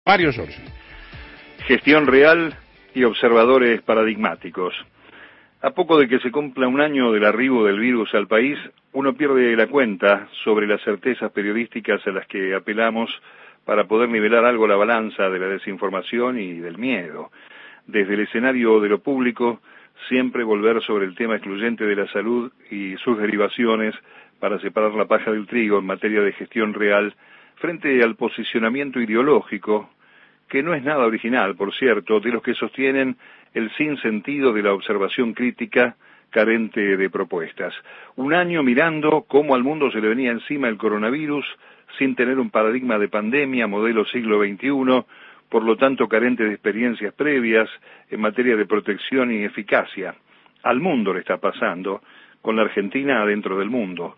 Mario Sorsi. Gestión real y observadores paradigmáticos. A poco de que se cumpla un año del arribo del virus al país, uno pierde la cuenta sobre las certezas periodísticas a las que apelamos para poder nivelar algo la balanza de la desinformación y del miedo. Desde el escenario de lo público, siempre volver sobre el tema excluyente de la salud y sus derivaciones para separar la paja del trigo en materia de gestión real frente al posicionamiento ideológico, que no es nada original, por cierto, de los que sostienen el sinsentido de la observación crítica carente de propuestas. Un año mirando cómo al mundo se le venía encima el coronavirus, sin tener un paradigma de pandemia, modelo siglo XXI, por lo tanto carente de experiencias previas en materia de protección y eficacia. Al mundo le está pasando, con la Argentina adentro del mundo.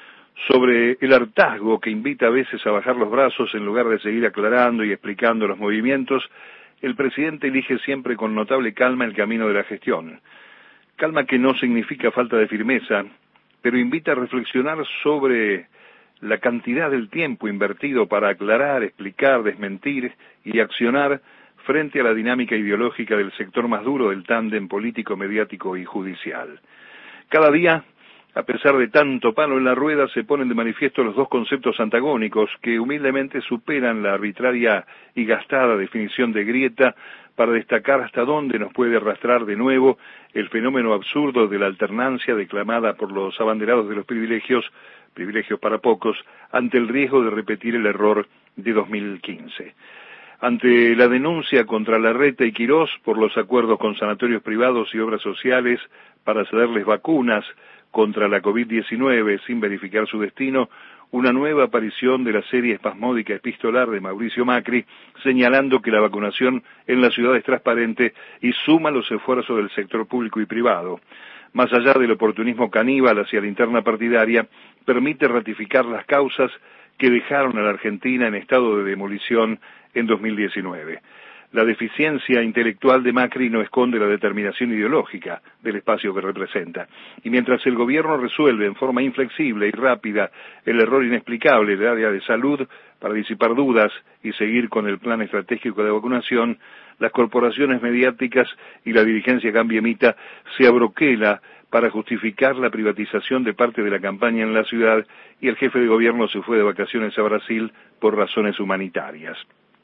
Sobre el hartazgo que invita a veces a bajar los brazos en lugar de seguir aclarando y explicando los movimientos, el presidente elige siempre con notable calma el camino de la gestión. Calma que no significa falta de firmeza, pero invita a reflexionar sobre la cantidad del tiempo invertido para aclarar, explicar, desmentir y accionar frente a la dinámica ideológica del sector más duro del tándem político, mediático y judicial. Cada día, a pesar de tanto palo en la rueda, se ponen de manifiesto los dos conceptos antagónicos que humildemente superan la arbitraria y gastada definición de grieta para destacar hasta dónde nos puede arrastrar de nuevo el fenómeno absurdo de la alternancia declamada por los abanderados de los privilegios para pocos, ante el riesgo de repetir el error de 2015. Ante la denuncia contra Larreta y Quirós por los acuerdos con sanatorios privados y obras sociales para cederles vacunas contra la COVID-19 sin verificar su destino, una nueva aparición de la serie espasmódica epistolar de Mauricio Macri, señalando que la vacunación en la ciudad es transparente y suma los esfuerzos del sector público y privado. Más allá del oportunismo caníbal hacia la interna partidaria, permite ratificar las causas que dejaron a la Argentina en estado de demolición en 2019. La deficiencia intelectual de Macri no esconde la determinación ideológica del espacio que representa. Y mientras el gobierno resuelve en forma inflexible y rápida el error inexplicable del área de salud para disipar dudas y seguir con el plan estratégico de vacunación, las corporaciones mediáticas y la dirigencia cambiemita se abroquela para justificar la privatización de parte de la campaña en la ciudad, y el jefe de gobierno se fue de vacaciones a Brasil por razones humanitarias.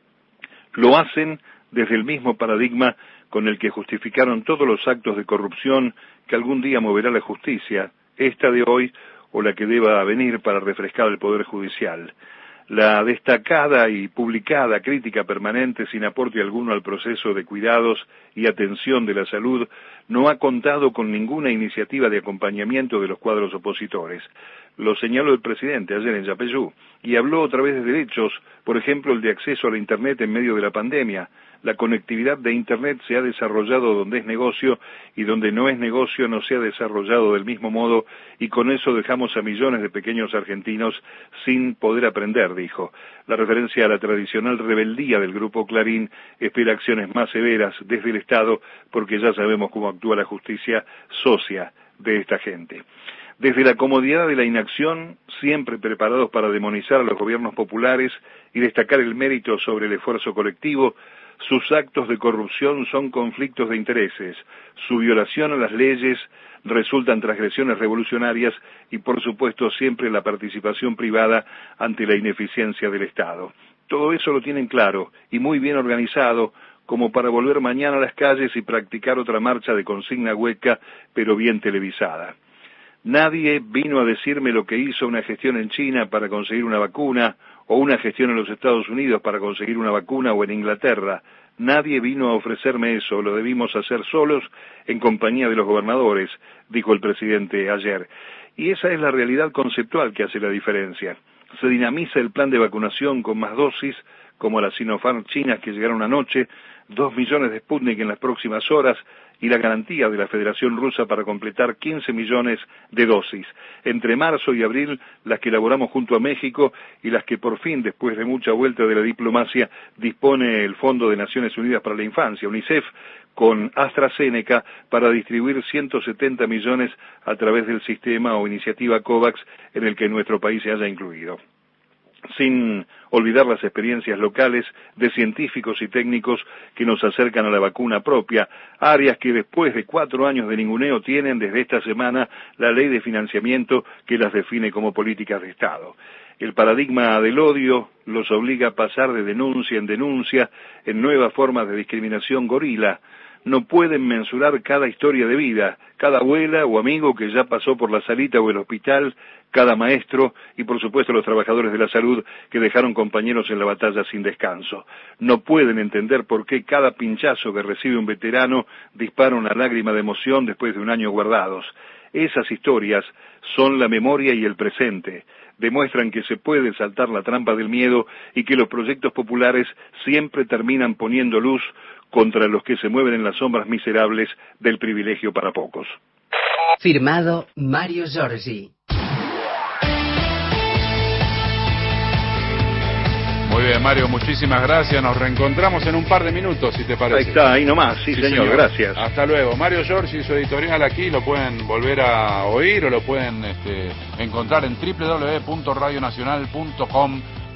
Lo hacen desde el mismo paradigma con el que justificaron todos los actos de corrupción que algún día moverá la justicia, esta de hoy o la que deba venir para refrescar el Poder Judicial. La destacada y publicada crítica permanente sin aporte alguno al proceso de cuidados y atención de la salud no ha contado con ninguna iniciativa de acompañamiento de los cuadros opositores. Lo señaló el presidente ayer en Yapeyú y habló otra vez de derechos, por ejemplo el de acceso a la Internet en medio de la pandemia. La conectividad de Internet se ha desarrollado donde es negocio y donde no es negocio no se ha desarrollado del mismo modo, y con eso dejamos a millones de pequeños argentinos sin poder aprender, dijo. La referencia a la tradicional rebeldía del Grupo Clarín espera acciones más severas desde el Estado porque ya sabemos cómo actúa la justicia socia de esta gente. Desde la comodidad de la inacción, siempre preparados para demonizar a los gobiernos populares y destacar el mérito sobre el esfuerzo colectivo, sus actos de corrupción son conflictos de intereses, su violación a las leyes resultan transgresiones revolucionarias y, por supuesto, siempre la participación privada ante la ineficiencia del Estado. Todo eso lo tienen claro y muy bien organizado, como para volver mañana a las calles y practicar otra marcha de consigna hueca, pero bien televisada. Nadie vino a decirme lo que hizo una gestión en China para conseguir una vacuna, o una gestión en los Estados Unidos para conseguir una vacuna, o en Inglaterra. Nadie vino a ofrecerme eso, lo debimos hacer solos en compañía de los gobernadores, dijo el presidente ayer. Y esa es la realidad conceptual que hace la diferencia. Se dinamiza el plan de vacunación con más dosis, como las Sinopharm chinas que llegaron anoche, 2 millones de Sputnik en las próximas horas, y la garantía de la Federación Rusa para completar 15 millones de dosis. Entre marzo y abril, las que elaboramos junto a México y las que por fin, después de mucha vuelta de la diplomacia, dispone el Fondo de Naciones Unidas para la Infancia, UNICEF, con AstraZeneca para distribuir 170 millones a través del sistema o iniciativa COVAX en el que nuestro país se haya incluido. sin olvidar las experiencias locales de científicos y técnicos que nos acercan a la vacuna propia, áreas que después de 4 años de ninguneo tienen desde esta semana la ley de financiamiento que las define como políticas de Estado. El paradigma del odio los obliga a pasar de denuncia en denuncia en nuevas formas de discriminación gorila. No pueden mensurar cada historia de vida, cada abuela o amigo que ya pasó por la salita o el hospital, cada maestro y por supuesto los trabajadores de la salud que dejaron compañeros en la batalla sin descanso. No pueden entender por qué cada pinchazo que recibe un veterano dispara una lágrima de emoción después de un año guardados. Esas historias son la memoria y el presente. Demuestran que se puede saltar la trampa del miedo y que los proyectos populares siempre terminan poniendo luz contra los que se mueven en las sombras miserables del privilegio para pocos. Firmado Mario Giorgi. Muy bien, Mario, muchísimas gracias. Nos reencontramos en un par de minutos, si te parece. Ahí está, ahí nomás, sí señor, gracias. Hasta luego. Mario Giorgi, su editorial aquí, lo pueden volver a oír o lo pueden encontrar en www.radionacional.com